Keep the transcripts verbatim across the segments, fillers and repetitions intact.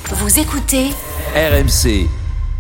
Vous écoutez R M C.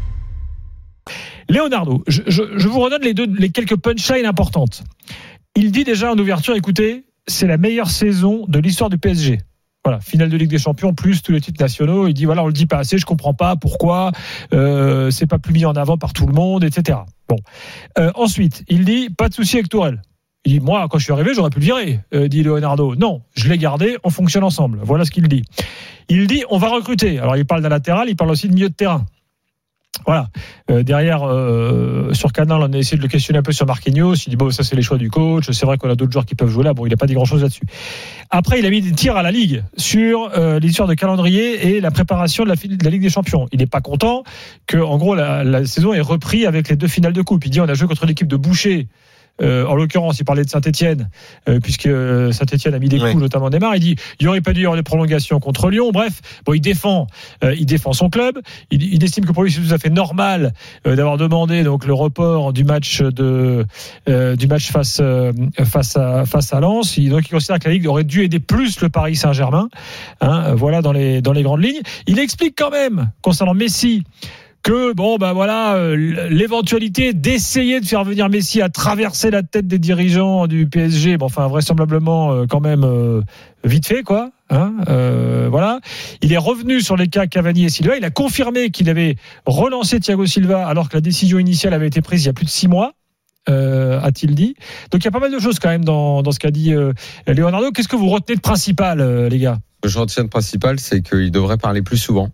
Leonardo, je, je, je vous redonne les, deux, les quelques punchlines importantes. Il dit déjà en ouverture, écoutez, c'est la meilleure saison de l'histoire du P S G. Voilà, finale de Ligue des Champions, plus tous les titres nationaux. Il dit, voilà, on le dit pas assez, je comprends pas pourquoi, euh, c'est pas plus mis en avant par tout le monde, et cetera. Bon. Euh, ensuite, il dit, pas de souci avec Tourelle. Il dit, moi, quand je suis arrivé, j'aurais pu le virer, euh, dit Leonardo. Non, je l'ai gardé, on fonctionne ensemble. Voilà ce qu'il dit. Il dit, on va recruter. Alors, il parle d'un latéral, il parle aussi de milieu de terrain. Voilà. Euh, derrière, euh, sur Canal, on a essayé de le questionner un peu sur Marquinhos. Il dit, bon, ça, c'est les choix du coach. C'est vrai qu'on a d'autres joueurs qui peuvent jouer là. Bon, il n'a pas dit grand-chose là-dessus. Après, il a mis des tirs à la Ligue sur euh, l'histoire de calendrier et la préparation de la, de la Ligue des Champions. Il n'est pas content que, en gros, la, la saison est reprise avec les deux finales de coupe. Il dit, on a joué contre l'équipe de Boucher. Euh, en l'occurrence, il parlait de Saint-Etienne, euh, puisque Saint-Etienne a mis des coups, ouais. notamment Neymar. Il dit, il n'y aurait pas dû y avoir des prolongations contre Lyon. Bref, bon, il défend, euh, il défend son club. Il, il estime que pour lui, c'est tout à fait normal euh, d'avoir demandé donc le report du match de euh, du match face euh, face à face à Lens. Il, donc, il considère que la Ligue aurait dû aider plus le Paris Saint-Germain. Hein, voilà dans les dans les grandes lignes. Il explique quand même concernant Messi. Que bon ben voilà euh, l'éventualité d'essayer de faire venir Messi à traverser la tête des dirigeants du P S G, bon enfin vraisemblablement euh, quand même euh, vite fait quoi, hein, euh, voilà. Il est revenu sur les cas Cavani et Silva. Il a confirmé qu'il avait relancé Thiago Silva alors que la décision initiale avait été prise il y a plus de six mois. Euh, a-t-il dit. Donc il y a pas mal de choses quand même dans dans ce qu'a dit euh, Leonardo. Qu'est-ce que vous retenez de principal, euh, les gars? Ce que je retiens de principal, c'est qu'il devrait parler plus souvent.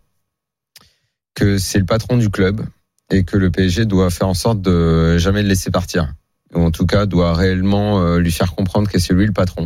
Que c'est le patron du club et que le P S G doit faire en sorte de jamais le laisser partir. Ou en tout cas, doit réellement lui faire comprendre que c'est lui le patron.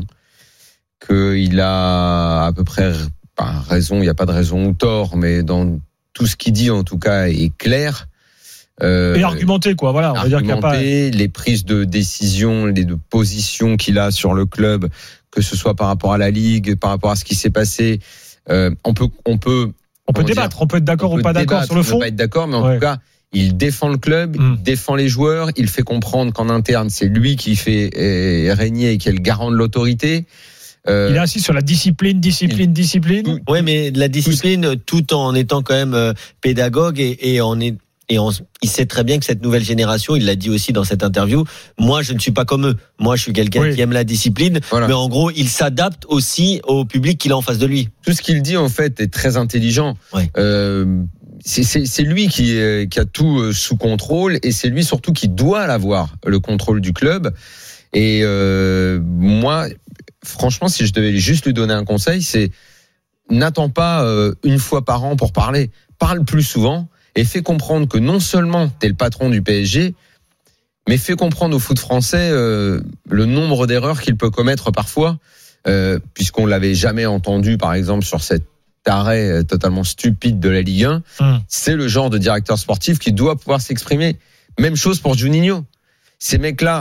Qu'il a à peu près pas raison, il n'y a pas de raison ou tort, mais dans tout ce qu'il dit, en tout cas, est clair. Euh, et argumenté, quoi. Voilà, on va dire qu'il y a pas... Les prises de décision, les de position qu'il a sur le club, que ce soit par rapport à la Ligue, par rapport à ce qui s'est passé, euh, on peut, on peut, On peut débattre, dire, on peut être d'accord ou pas d'accord sur le fond. On peut pas être d'accord, mais en ouais. tout cas, il défend le club, mmh. il défend les joueurs, il fait comprendre qu'en interne, c'est lui qui fait euh, régner et qui est le garant de l'autorité. Euh, il est assis sur la discipline, discipline, il, discipline. Oui, mais la discipline, tout en étant quand même euh, pédagogue et, et en est. Et on, il sait très bien que cette nouvelle génération, il l'a dit aussi dans cette interview, moi je ne suis pas comme eux. Moi je suis quelqu'un oui. qui aime la discipline, voilà. mais en gros il s'adapte aussi au public qu'il a en face de lui. Tout ce qu'il dit en fait est très intelligent. Ouais. Euh, c'est, c'est, c'est lui qui, qui a tout sous contrôle et c'est lui surtout qui doit l'avoir, le contrôle du club. Et euh, moi, franchement, si je devais juste lui donner un conseil, c'est n'attends pas euh, une fois par an pour parler. Parle plus souvent. Et fait comprendre que non seulement t'es le patron du P S G, mais fait comprendre au foot français euh, le nombre d'erreurs qu'il peut commettre parfois, euh, puisqu'on l'avait jamais entendu, par exemple, sur cet arrêt totalement stupide de la Ligue un. Hum. C'est le genre de directeur sportif qui doit pouvoir s'exprimer. Même chose pour Juninho. Ces mecs-là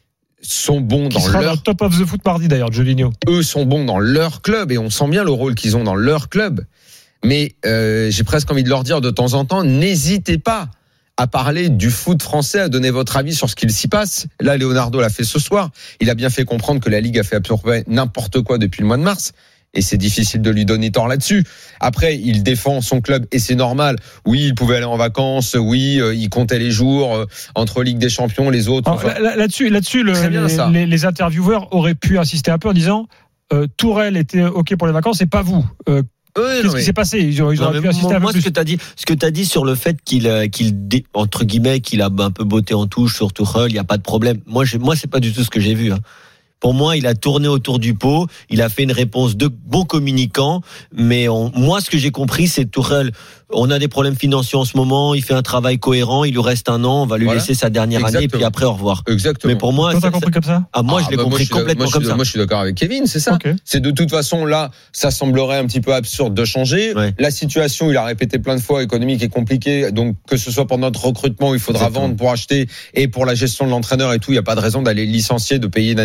sont bons qui dans sera leur... dans le top of the foot mardi d'ailleurs, Juninho. Eux sont bons dans leur club et on sent bien le rôle qu'ils ont dans leur club. Mais euh, j'ai presque envie de leur dire de temps en temps, n'hésitez pas à parler du foot français, à donner votre avis sur ce qu'il s'y passe. Là, Leonardo l'a fait ce soir. Il a bien fait comprendre que la Ligue a fait absorber n'importe quoi depuis le mois de mars. Et c'est difficile de lui donner tort là-dessus. Après, il défend son club et c'est normal. Oui, il pouvait aller en vacances. Oui, euh, il comptait les jours euh, entre Ligue des Champions, les autres. Alors, enfin, là, là-dessus, là-dessus, le, bien, les, les, les intervieweurs auraient pu insister un peu en disant euh, Tourelle était ok pour les vacances et pas vous. Euh, Oui, Qu'est-ce qui mais... s'est passé? Ils auraient, ils auraient non, pu assister moi, un peu moi, plus. ce que t'as dit, ce que t'as dit sur le fait qu'il, qu'il entre guillemets, qu'il a un peu botté en touche sur Tuchel, il y a pas de problème. Moi, j'ai, moi, c'est pas du tout ce que j'ai vu. Hein. Pour moi, il a tourné autour du pot. Il a fait une réponse de bon communicant. Mais on, moi, ce que j'ai compris, c'est Tuchel. On a des problèmes financiers en ce moment. Il fait un travail cohérent. Il lui reste un an. On va lui voilà. laisser sa dernière Exactement. année. Et puis après, au revoir. Exactement. Mais pour moi, toi, t'as compris comme ça? Ah, moi, ah, je l'ai bah, compris moi, complètement moi, comme ça. Moi, je suis d'accord avec Kevin. C'est ça. Okay. C'est de toute façon là, ça semblerait un petit peu absurde de changer. Ouais. La situation, il a répété plein de fois, économique est compliquée. Donc que ce soit pour notre recrutement, il faudra Exactement. vendre pour acheter et pour la gestion de l'entraîneur et tout. Il n'y a pas de raison d'aller licencier, de payer une année de contrat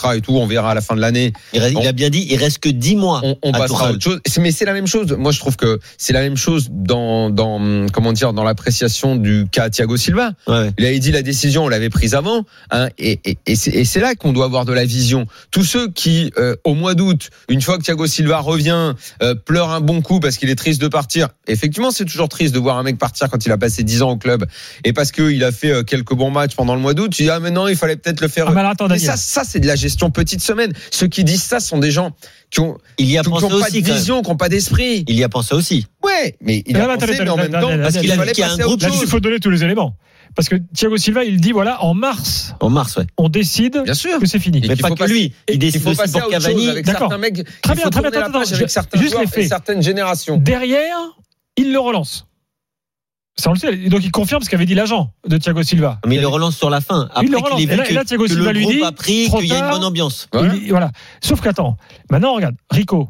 contrat et tout, on verra à la fin de l'année. Il, reste, on, il a bien dit, il reste que dix mois. On, on passera à autre chose. Mais c'est la même chose. Moi, je trouve que c'est la même chose dans, dans comment dire, dans l'appréciation du cas Thiago Silva. Ouais. Il avait dit la décision, on l'avait prise avant, hein, et, et, et, c'est, et c'est là qu'on doit avoir de la vision. Tous ceux qui, euh, au mois d'août, une fois que Thiago Silva revient, euh, pleurent un bon coup parce qu'il est triste de partir. Effectivement, c'est toujours triste de voir un mec partir quand il a passé dix ans au club et parce qu'il a fait quelques bons matchs pendant le mois d'août. Tu dis, ah, mais non, il fallait peut-être le faire. Ah, mais alors, attends, mais ça, ça, c'est de la gestion petite semaine. Ceux qui disent ça sont des gens qui ont, il y a qui, pensé qui ont pas aussi, de vision, qui n'ont pas d'esprit. Il y a pensé aussi. Ouais, mais il a là, pensé, attendez, mais en attendez, même temps, attendez, parce qu'il attendez, fallait qu'il y a un passer à groupe autre Là-dessus, il chose. faut donner tous les éléments. Parce que Thiago Silva, il dit voilà, en mars, En mars, ouais. on décide Bien sûr. que c'est fini. Et Mais qu'il pas faut que passer- lui. Il décide Il faut aussi passer pour à autre chose Cavani. avec D'accord. certains mecs. Très il bien, faut très bien, tourner la attends, page attends, avec je- certains juste joueurs les faits. et certaines générations. Derrière, il le relance. Ça, on le sait. Et donc, il confirme ce qu'avait dit l'agent de Thiago Silva. Mais il le relance sur la fin. Après Il le qu'il relance. ait Et vu là- que, et là, Thiago que Silva le lui groupe dit, a pris, trop qu'il y a une tard. bonne ambiance. Voilà. Il- voilà. Sauf qu'attends, maintenant, regarde, Rico,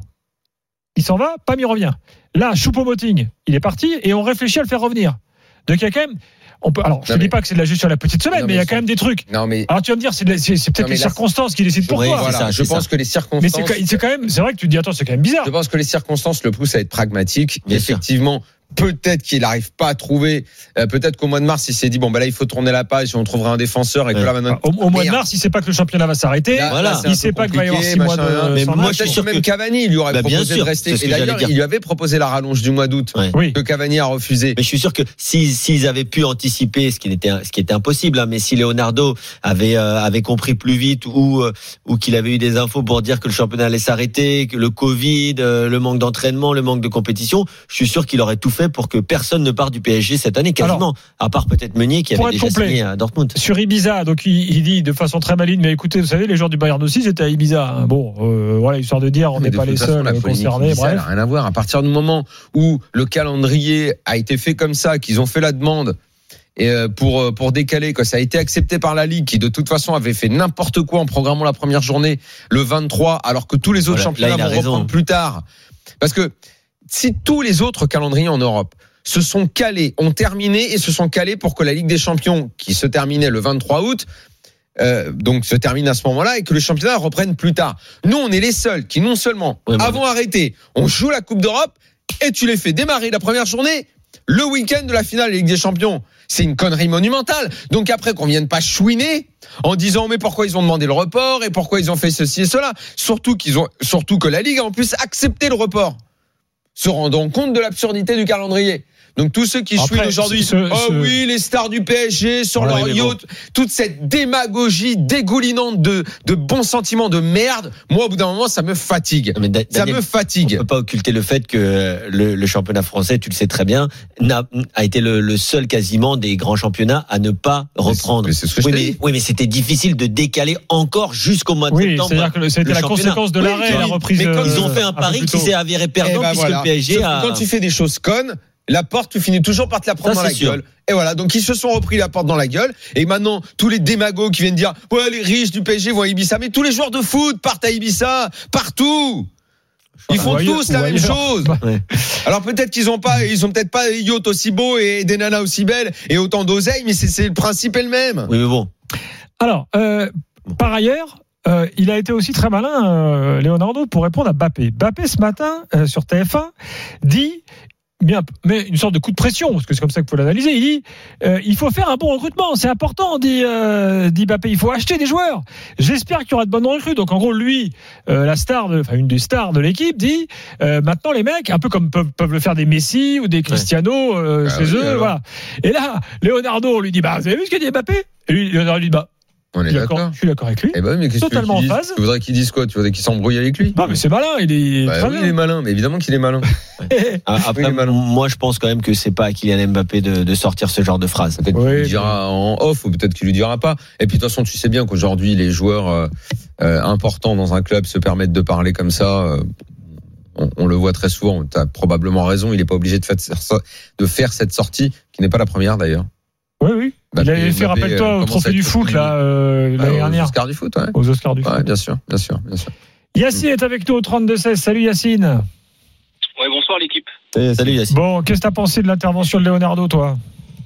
il s'en va, Pam, il revient. Là, Choupo-Moting, il est parti et on réfléchit à le faire revenir. Donc, il y a quand même. On peut, alors, je ne Non, dis mais- pas que c'est de la gestion à la petite semaine, Non, mais il y a mais quand même des trucs. Non, mais. Alors, tu vas me dire, c'est, de la- c'est, c'est peut-être Non, mais les là, circonstances qui décident pourquoi. Oui, Voilà, c'est ça, je c'est pense ça. que les Mais circonstances. c'est, c'est quand même, c'est vrai que tu te dis, attends, c'est quand même bizarre. Je pense que les circonstances le poussent à être pragmatique. Bien sûr. Effectivement, peut-être qu'il n'arrive pas à trouver. euh, peut-être qu'au mois de mars, il s'est dit bon bah là il faut tourner la page et on trouvera un défenseur et que Ouais. là maintenant. Au, au mois de Merde. mars, il ne sait pas que le championnat va s'arrêter. Là, Voilà. là, c'est Il un ne sait peu pas qu'il va y avoir compliqué, six mois machin, de. mais sans moi, match. je suis Peut-être sûr que même que- Cavani il lui aurait Bah, bien proposé sûr, de rester. c'est ce Et que j'allais d'ailleurs, dire. il lui avait proposé la rallonge du mois d'août Ouais. Oui. que Cavani a refusé. Mais je suis sûr que s'ils, s'ils avaient pu anticiper ce qui était, ce qui était impossible, hein, mais si Leonardo avait, euh, avait compris plus vite ou, euh, ou qu'il avait eu des infos pour dire que le championnat allait s'arrêter, que le Covid, euh, le manque d'entraînement, le manque de compétition, je suis sûr qu'il aurait tout fait pour que personne ne parte du P S G cette année, quasiment. Alors, à part peut-être Meunier qui pour avait être déjà complet, signé à Dortmund. Sur Ibiza, donc il, il dit de façon très maligne, mais écoutez, vous savez, les joueurs du Bayern aussi, c'était à Ibiza. hein. Bon, euh, voilà, histoire de dire, on Mais n'est de pas toute les façon, seuls la polémique concernés. Ibiza, elle Bref. a rien à voir. À partir du moment où le calendrier a été fait comme ça, qu'ils ont fait la demande et euh, pour euh, pour décaler, que ça a été accepté par la Ligue, qui de toute façon avait fait n'importe quoi en programmant la première journée le vingt-trois, alors que tous les autres Voilà, championnats là, il a vont raison. reprendre plus tard. Parce que si tous les autres calendriers en Europe se sont calés, ont terminé et se sont calés pour que la Ligue des Champions, qui se terminait le vingt-trois août, euh, donc se termine à ce moment-là et que le championnat reprenne plus tard. Nous, on est les seuls qui non seulement Ouais, mais- avons arrêté, on joue la Coupe d'Europe et tu les fais démarrer la première journée le week-end de la finale de la Ligue des Champions. C'est une connerie monumentale. Donc après qu'on vienne pas chouiner en disant mais pourquoi ils ont demandé le report et pourquoi ils ont fait ceci et cela. Surtout qu'ils ont, surtout que la Ligue a en plus accepté le report, se rendant compte de l'absurdité du calendrier. Donc tous ceux qui Après, chouinent aujourd'hui, ce- oh ce- oui, les stars du P S G sur Ouais, leur mais yacht, toute cette démagogie dégoulinante de, de bons sentiments de merde, moi au bout d'un moment ça me fatigue. Mais Da- Ça Daniel, me on fatigue. peut pas occulter le fait que le, le championnat français, tu le sais très bien, n'a, a été le, le seul quasiment des grands championnats à ne pas reprendre. Mais c'est ce que je oui, t'ai mais, dit. oui, mais c'était difficile de décaler encore jusqu'au mois de Oui, septembre. c'est-à-dire que c'était le la championnat. conséquence de Oui, l'arrêt et la mais- reprise. Mais quand euh, ils ont fait un peu pari plus qui tôt. s'est avéré Eh perdant ben puisque voilà. le P S G Sauf que a. quand tu fais des choses connes, la porte, tu finis toujours par te la prendre Ça, dans la c'est sûr. gueule. Et voilà, donc ils se sont repris la porte dans la gueule. Et maintenant, tous les démagos qui viennent dire ouais, les riches du P S G vont à Ibiza. Mais tous les joueurs de foot partent à Ibiza, partout. Ils font Ou ailleurs- tous la ou même ailleurs. chose. Ouais. Alors peut-être qu'ils ont pas, ils ont peut-être pas des yachts aussi beaux et des nanas aussi belles et autant d'oseille, mais c'est, c'est le principe est le même. Oui, mais bon. Alors, euh, par ailleurs, euh, il a été aussi très malin, euh, Leonardo, pour répondre à Mbappé. Mbappé, ce matin, euh, sur T F un, dit, mais, un- mais une sorte de coup de pression, parce que c'est comme ça qu'il faut l'analyser, il dit, euh, il faut faire un bon recrutement, c'est important, dit, euh, dit Mbappé, il faut acheter des joueurs. J'espère qu'il y aura de bonnes recrues. Donc, en gros, lui, euh, la star, de, enfin, une des stars de l'équipe, dit, euh, maintenant, les mecs, un peu comme peuvent, peuvent le faire des Messi ou des Cristiano euh, Ah chez oui, eux, alors. voilà. Et là, Leonardo, on lui dit, bah, vous avez vu ce qu'a dit Mbappé? Et lui, Leonardo lui dit, bah, On je est suis d'accord, d'accord. je suis d'accord avec lui. Eh ben, mais qu'est-ce Totalement que tu en veux phase. Tu voudrais qu'il dise quoi? Tu voudrais qu'il s'embrouille avec lui? Non, mais c'est malin, il est Bah très oui, bien. il est malin, mais évidemment qu'il est malin. Ah, Après, Oui, mais non. moi, je pense quand même que c'est pas à Kylian Mbappé de, de sortir ce genre de phrase. Peut-être Oui, qu'il lui mais- dira en off ou peut-être qu'il lui dira pas. Et puis de toute façon, tu sais bien qu'aujourd'hui, les joueurs euh, euh, importants dans un club se permettent de parler comme ça. euh, on, on le voit très souvent. Tu as probablement raison. Il n'est pas obligé de faire, de faire cette sortie, qui n'est pas la première d'ailleurs. Oui, oui. Il Mbappé- avait fait, Mbappé, rappelle-toi, euh, au commence trophée à du être foot, connu. là, euh, l'année Ouais, aux dernière. Oscars du foot, ouais. Aux Oscars du Ouais, foot. bien sûr, bien sûr, bien sûr. Yacine est avec nous au trente-deux seize. Salut Yacine. Ouais, bonsoir l'équipe. Salut Yacine. Bon, qu'est-ce que t'as pensé de l'intervention de Leonardo, toi?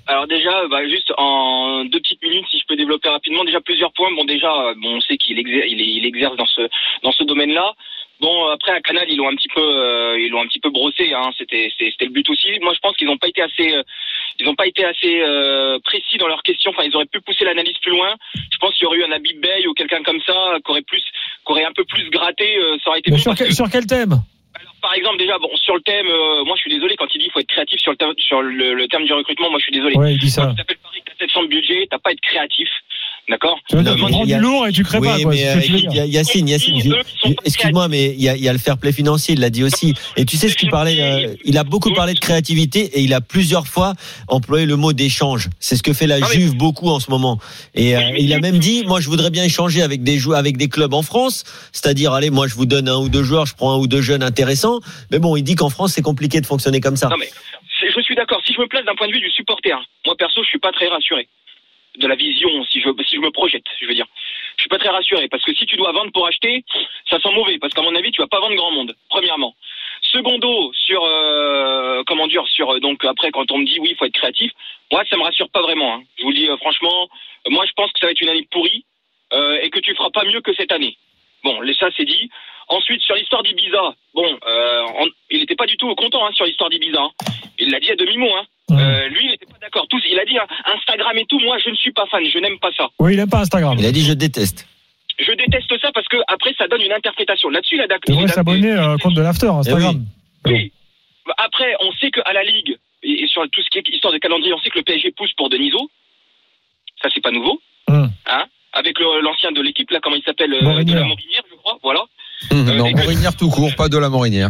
Alors déjà, bah, juste en deux petites minutes, si je peux développer rapidement, déjà plusieurs points. Bon, déjà, bon, on sait qu'il exerce, il, il exerce dans ce dans ce domaine-là. Bon, après à Canal, ils l'ont un petit peu, euh, ils l'ont un petit peu brossé. Hein. C'était, c'était le but aussi. Moi, je pense qu'ils n'ont pas été assez, euh, ils n'ont pas été assez euh, précis dans leurs questions. Enfin, ils auraient pu pousser l'analyse plus loin. Je pense qu'il y aurait eu un Habib Beye ou quelqu'un comme ça, qui aurait plus, qui aurait un peu plus gratté. Euh, ça aurait été. Mais bon sur, quel, que... sur quel thème? Alors, par exemple, déjà, bon, sur le thème, euh, moi, je suis désolé quand il dit qu'il faut être créatif sur le thème, sur le, le terme du recrutement. Moi, je suis désolé. Ouais, il dit ça. Quand tu t'appelles Paris, que t'as sept cents de budget, t'as pas à être créatif. D'accord. Tu veux prendre du lourd et tu crées oui, pas. Quoi, mais euh, écoute, Yacine, Yacine, excuse-moi, mais il y a, il y a le fair play financier, il l'a dit aussi. Et tu sais ce qu'il parlait, euh, il a beaucoup parlé de créativité et il a plusieurs fois employé le mot d'échange. C'est ce que fait la ah, Juve beaucoup en ce moment. Et euh, il a même dit, moi je voudrais bien échanger avec des joueurs, avec des clubs en France. C'est-à-dire, allez, moi je vous donne un ou deux joueurs, je prends un ou deux jeunes intéressants. Mais bon, il dit qu'en France c'est compliqué de fonctionner comme ça. Non mais, je suis d'accord. Si je me place d'un point de vue du supporter, moi perso, je suis pas très rassuré. De la vision, si je si je me projette, je veux dire, je suis pas très rassuré parce que si tu dois vendre pour acheter, ça sent mauvais parce qu'à mon avis tu vas pas vendre grand monde. Premièrement, secondo sur euh, comment dire sur donc après quand on me dit oui il faut être créatif, moi ça me rassure pas vraiment. Hein. Je vous le dis euh, franchement, moi je pense que ça va être une année pourrie euh, et que tu feras pas mieux que cette année. Bon, ça c'est dit. Ensuite sur l'histoire d'Ibiza, bon, euh, on, il n'était pas du tout content hein, sur l'histoire d'Ibiza. Hein. Il l'a dit à demi-mot. Hein. Mmh. Euh, lui, il n'était pas d'accord. Tous, il a dit hein, Instagram et tout. Moi, je ne suis pas fan. Je n'aime pas ça. Oui, il n'aime pas Instagram. Il a dit je déteste. Je déteste ça parce que après, ça donne une interprétation. Là-dessus, il a d'accord. Il devrait s'abonner à compte de l'after Instagram. Oui. oui. Après, on sait qu'à la Ligue et sur tout ce qui est histoire de calendrier, on sait que le P S G pousse pour Denisot. Ça, c'est pas nouveau. Mmh. Hein avec le, l'ancien de l'équipe, là, comment il s'appelle, de la Morinière, je crois. Voilà. Mmh, euh, non, Morinière que... tout court, pas de la Morinière.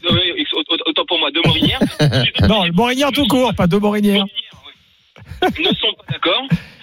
Autant pour moi, de Morinière. Non, le Morinière tout court, pas de Morinière. Ouais. Ne sont pas d'accord.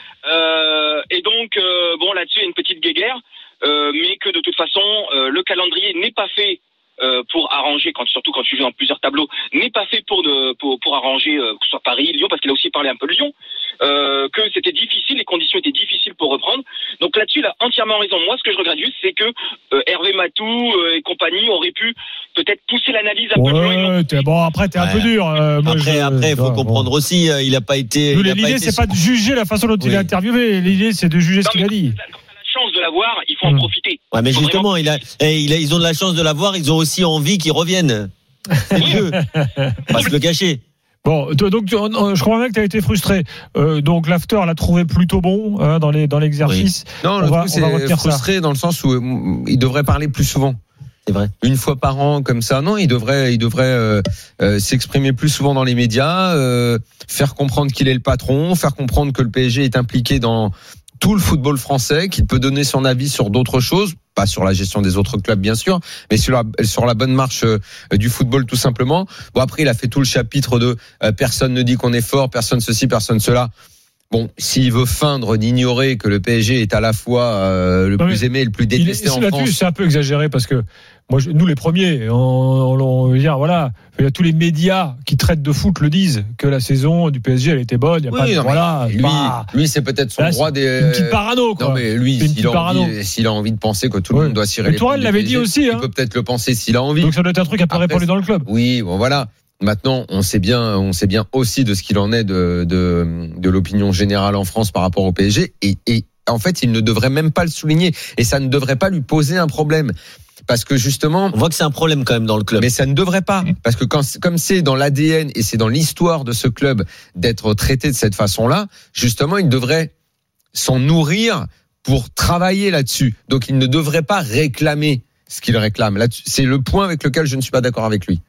Euh, et donc, euh, bon, là-dessus, il y a une petite guéguerre, euh, mais que de toute façon, euh, le calendrier n'est pas fait euh, pour arranger, quand, surtout quand tu joues dans plusieurs tableaux, n'est pas fait pour, de, pour, pour arranger, euh, que ce soit Paris, Lyon, parce qu'il a aussi parlé un peu de Lyon, euh, que c'était difficile, les conditions étaient difficiles pour reprendre. Donc là-dessus, il a entièrement raison. Moi, ce que je regrette juste, c'est que euh, Hervé Matou euh, et compagnie auraient pu peut-être pousser l'analyse un ouais, peu plus loin. T'es, bon, après, t'es ouais. un peu dur. Euh, moi, après, je, après, il faut ouais, comprendre bon. aussi, euh, il n'a pas été. Nous, il a l'idée, pas été c'est sur... pas de juger la façon dont oui. il est interviewé. L'idée, c'est de juger non, ce qu'il a dit. Quand t'as la chance de l'avoir, il faut mmh. en profiter. Ouais, mais justement, il a, eh, il a, ils ont de la chance de l'avoir, ils ont aussi envie qu'ils reviennent. C'est le jeu. On va se le cacher. Bon, donc je crois bien que tu as été frustré. Euh, donc l'after l'a trouvé plutôt bon hein, dans les dans l'exercice. Oui. Non, on le va, truc c'est frustré ça. Dans le sens où euh, il devrait parler plus souvent. C'est vrai. Une fois par an comme ça. Non, il devrait il devrait euh, euh, s'exprimer plus souvent dans les médias, euh, faire comprendre qu'il est le patron, faire comprendre que le P S G est impliqué dans tout le football français, qu'il peut donner son avis sur d'autres choses, pas sur la gestion des autres clubs bien sûr, mais sur la, sur la bonne marche euh, du football tout simplement. Bon après il a fait tout le chapitre de euh, personne ne dit qu'on est fort, personne ceci, personne cela. Bon, s'il veut feindre d'ignorer que le P S G est à la fois euh, le non, plus aimé et le plus détesté en France. C'est un peu exagéré parce que moi, je, nous les premiers, on, on, on veut dire voilà, il y a tous les médias qui traitent de foot le disent que la saison du P S G elle était bonne. Il y a oui, pas de, non, voilà. Lui, bah, lui c'est peut-être son là, droit des. Une petite parano quoi. Non mais lui, s'il a, envie, s'il a envie de penser que tout le oui. monde doit cirer les. Tourelle l'avait dit aussi. Il peut peut-être le penser s'il a envie. Donc ça doit être un truc à pas répondre dans le club. Oui, bon voilà. Maintenant, on sait bien, on sait bien aussi de ce qu'il en est de, de, de l'opinion générale en France par rapport au P S G. Et, et en fait, il ne devrait même pas le souligner. Et ça ne devrait pas lui poser un problème. Parce que justement, on voit que c'est un problème quand même dans le club. Mais ça ne devrait pas, parce que quand, comme c'est dans l'A D N et c'est dans l'histoire de ce club d'être traité de cette façon-là, justement, il devrait s'en nourrir pour travailler là-dessus. Donc, il ne devrait pas réclamer ce qu'il réclame. Là-dessus, c'est le point avec lequel je ne suis pas d'accord avec lui.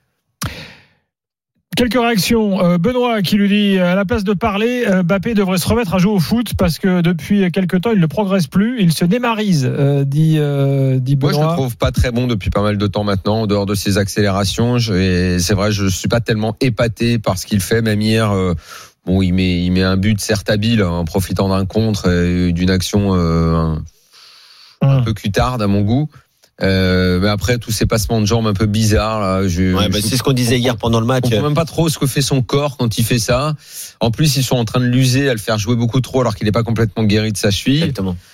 Quelques réactions. Euh, Benoît qui lui dit à la place de parler, euh, Mbappé devrait se remettre à jouer au foot parce que depuis quelques temps il ne progresse plus, il se némarise, euh, dit, euh, dit Benoît. Moi je le trouve pas très bon depuis pas mal de temps maintenant, en dehors de ses accélérations. Je, et c'est vrai, je suis pas tellement épaté par ce qu'il fait. Même hier, euh, bon, il met, il met un but certes habile en profitant d'un contre et d'une action euh, un, un peu cutarde à mon goût. Euh, mais après tous ces passements de jambes un peu bizarres là, je, ouais, bah, je, c'est ce qu'on disait hier pendant le match. On comprend même pas trop ce que fait son corps quand il fait ça. En plus ils sont en train de l'user, à le faire jouer beaucoup trop alors qu'il n'est pas complètement guéri de sa cheville. Exactement.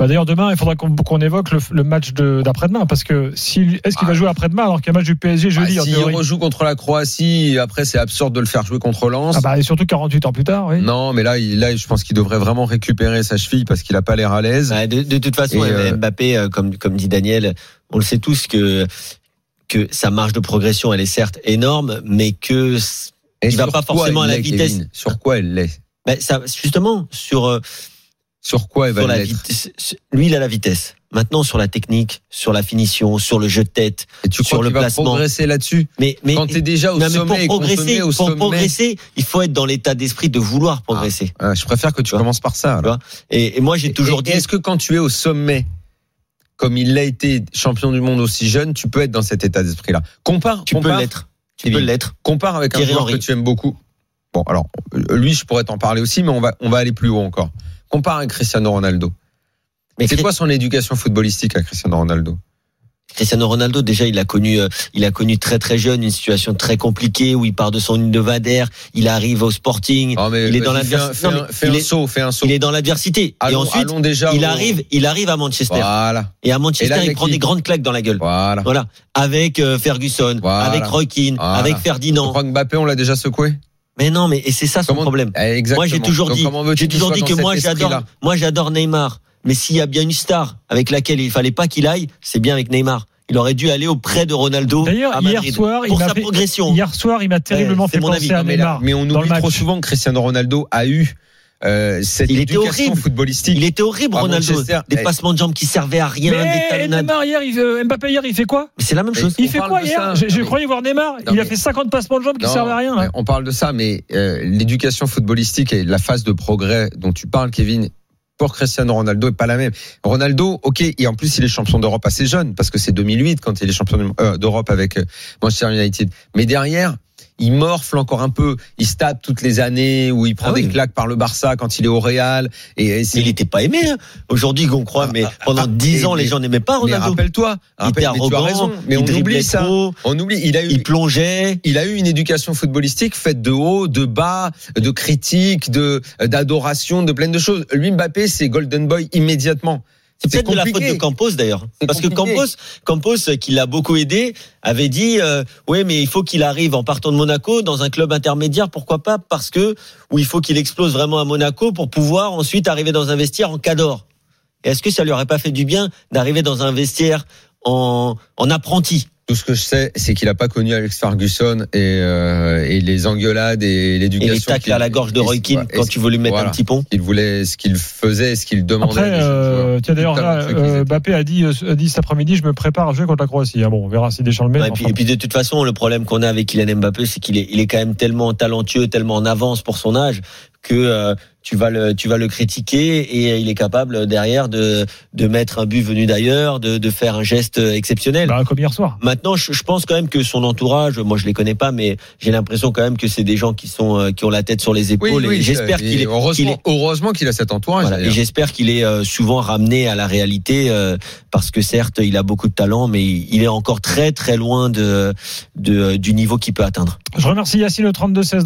Bah d'ailleurs demain il faudra qu'on, qu'on évoque le, le match de, d'après-demain parce que si, est-ce qu'il ah. va jouer après-demain alors qu'il y a un match du P S G jeudi? Ah, s'il rejoue contre la Croatie, après c'est absurde de le faire jouer contre Lens. Ah bah et surtout quarante-huit heures plus tard. Oui. Non mais là, il, là je pense qu'il devrait vraiment récupérer sa cheville parce qu'il a pas l'air à l'aise. Bah, de, de toute façon, euh... Mbappé, comme comme dit Daniel, on le sait tous que que sa marge de progression elle est certes énorme, mais que et il va pas forcément à la vitesse. Kevin, sur quoi elle l'est? Bah, ça, justement sur euh, Sur quoi elle va la l'être vitesse, lui, il a la vitesse. Maintenant, sur la technique, sur la finition, sur le jeu de tête, et tu sur crois le qu'il va placement. progresser là-dessus. Mais, mais quand t'es déjà au non, sommet, pour progresser, au pour sommet, progresser, il faut être dans l'état d'esprit de vouloir progresser. Ah, je préfère que tu, tu commences par ça. Alors. Et, et moi, j'ai toujours et, dit. Est-ce que quand tu es au sommet, comme il l'a été champion du monde aussi jeune, tu peux être dans cet état d'esprit-là? Compare. Tu compare, peux l'être. Tu peux l'être. Compare avec Thierry un joueur Henry. que tu aimes beaucoup. Bon, alors lui, je pourrais t'en parler aussi, mais on va on va aller plus haut encore. Compare avec Cristiano Ronaldo. Mais c'est quoi son éducation footballistique à Cristiano Ronaldo? Cristiano Ronaldo, déjà, il a connu, euh, il a connu très très jeune une situation très compliquée où il part de son île de Vadère, il arrive au Sporting, oh mais il est dans l'adversité. Fais un, fais un, fais un saut, fais un saut. Il est dans l'adversité. Allons, et ensuite, allons déjà il au... arrive, il arrive à Manchester. Voilà. Et à Manchester, et là, il prend qui... des grandes claques dans la gueule. Voilà. Voilà. Avec euh, Ferguson, voilà. avec Roy Keane, voilà. avec Ferdinand. Tu crois que Mbappé, on l'a déjà secoué? Mais non, mais et c'est ça son comment... problème. Exactement. Moi, j'ai toujours Donc, dit, j'ai toujours dit que moi, j'adore, moi, j'adore Neymar. Mais s'il y a bien une star avec laquelle il fallait pas qu'il aille, c'est bien avec Neymar. Il aurait dû aller auprès de Ronaldo. D'ailleurs, à hier soir, pour il sa m'a fait, progression. Hier soir, il m'a terriblement ouais, fait penser avis. à Neymar. Mais, là, mais on oublie trop souvent que Cristiano Ronaldo a eu euh, cette il éducation était horrible. footballistique. Il était horrible, Ronaldo. Manchester. Des passements de jambes qui servaient à rien. Mais Neymar hier, il, Mbappé hier, il fait quoi? C'est la même chose. Il fait quoi hier? Je, je croyais voir Neymar. Non, il a fait cinquante passements de jambes qui non, servaient à rien. Hein. On parle de ça, mais euh, l'éducation footballistique et la phase de progrès dont tu parles, Kevin, pour Cristiano Ronaldo est pas la même. Ronaldo, ok, et en plus il est champion d'Europe assez jeune parce que c'est deux mille huit quand il est champion d'Europe avec Manchester United. Mais derrière, il morfle encore un peu. Il se tape toutes les années où il prend ah oui. des claques par le Barça quand il est au Real. Et, et il n'était pas aimé. Hein. Aujourd'hui, on croit, mais pendant dix ans, les gens n'aimaient pas Ronaldo. Mais rappelle-toi, il était rappelle, arrogant, tu as raison. Mais on oublie ça. Trop, on oublie. Il a eu, il plongeait. Il a eu une éducation footballistique faite de haut, de bas, de critique, de d'adoration, de plein de choses. Lui, Mbappé, c'est Golden Boy immédiatement. C'est, c'est peut-être de la faute de Campos d'ailleurs, c'est parce compliqué. que Campos, Campos qui l'a beaucoup aidé, avait dit euh, ouais mais il faut qu'il arrive en partant de Monaco dans un club intermédiaire, pourquoi pas, parce que où il faut qu'il explose vraiment à Monaco pour pouvoir ensuite arriver dans un vestiaire en cador. Et est-ce que ça lui aurait pas fait du bien d'arriver dans un vestiaire en en apprenti? Tout ce que je sais, c'est qu'il a pas connu Alex Ferguson et, euh, et les engueulades et l'éducation. Et les tacles à la gorge de Roy Keane quand tu veux lui mettre voilà, un petit pont. Il voulait ce qu'il faisait, ce qu'il demandait. Après, euh, tiens d'ailleurs, là, euh, Mbappé a dit, a dit cet après-midi, je me prépare à jouer contre la Croatie. Ah bon, on verra si Deschamps le met. Ouais, et, puis, enfin, et puis de toute façon, le problème qu'on a avec Kylian Mbappé, c'est qu'il est, il est quand même tellement talentueux, tellement en avance pour son âge que euh, tu vas le tu vas le critiquer et il est capable derrière de de mettre un but venu d'ailleurs, de de faire un geste exceptionnel. Bah, comme hier soir. Maintenant, je, je pense quand même que son entourage, moi je les connais pas, mais j'ai l'impression quand même que c'est des gens qui sont qui ont la tête sur les épaules. Oui, oui, et j'espère qu'il est heureusement qu'il est, heureusement qu'il a cet entourage. Voilà, et j'espère qu'il est souvent ramené à la réalité euh, parce que certes il a beaucoup de talent, mais il est encore très très loin de de du niveau qu'il peut atteindre. Je remercie Yacine au trente-deux seize.